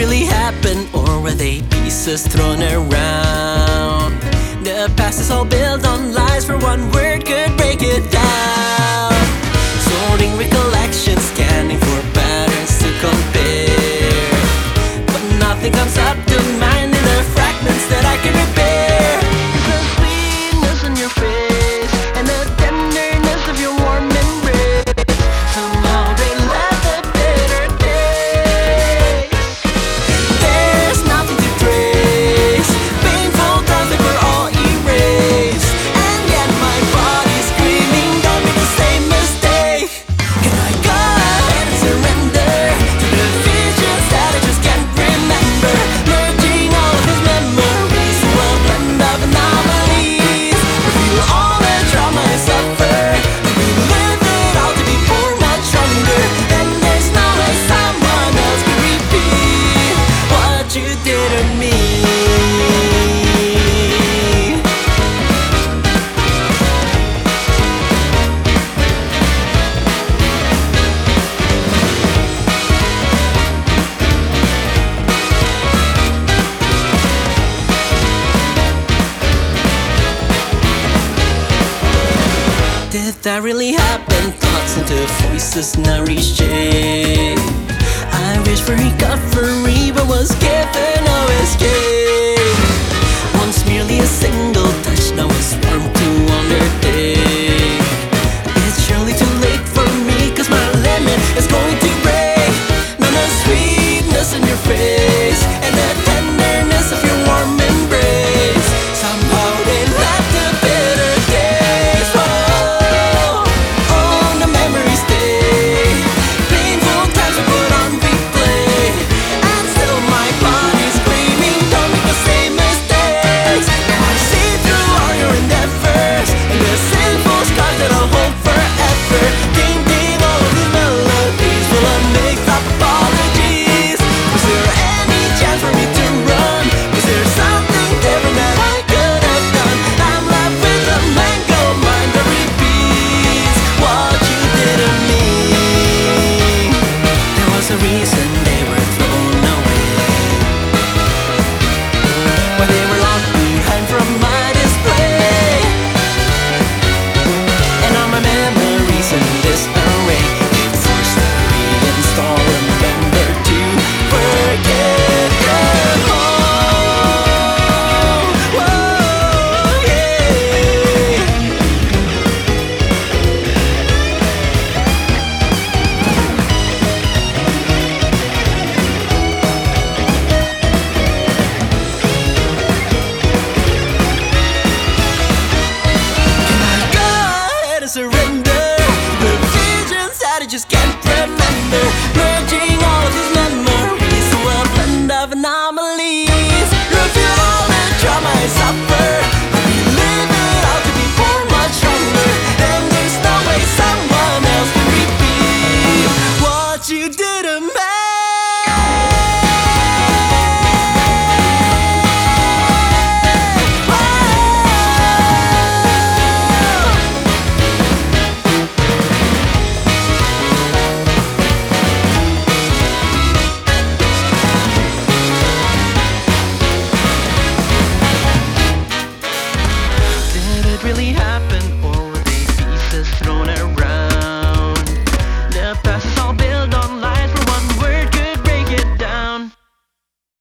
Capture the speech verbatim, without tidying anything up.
really happen, or were they pieces thrown around? The past is all built on lies, for one word could break it down. Sorting recollections, scanning for patterns to compare, but nothing comes up to mind in the fragments that I can repair. The sweetness in your face and the tenderness of your warm embrace, somehow they left a bitter taste. There's nothing to trace, painful times that were all erased, and yet my body's screaming, don't make the same mistake. Can I go ahead and surrender to the visions that I just can't remember, merging all of his memories to a blend of anomalies, reveal all the trauma I suffer, relive it all to be more much stronger. And there's no way someone else can repeat what you did to me. Did that really happen? Thoughts into voices now reshape. I wish for recovery, but was given no escape. Once merely a single touch, now it's warm to undertake. It's surely too late for me, cause my limit is going to break. None of sweetness in your face and the tenderness of your warm embrace, somehow they left a bitter taste. Oh, oh, the memories stay, painful times are put on replay, and still my body's screaming, don't make the same mistakes. Now I see through all your endeavors and the sinful scars that I'll hold forever, painting all of these melodies full of mixed up apologies. Was there any chance for me to run? Was there something different that I could have done? I'm left with a mango mind that repeats what you did to me. There was a reason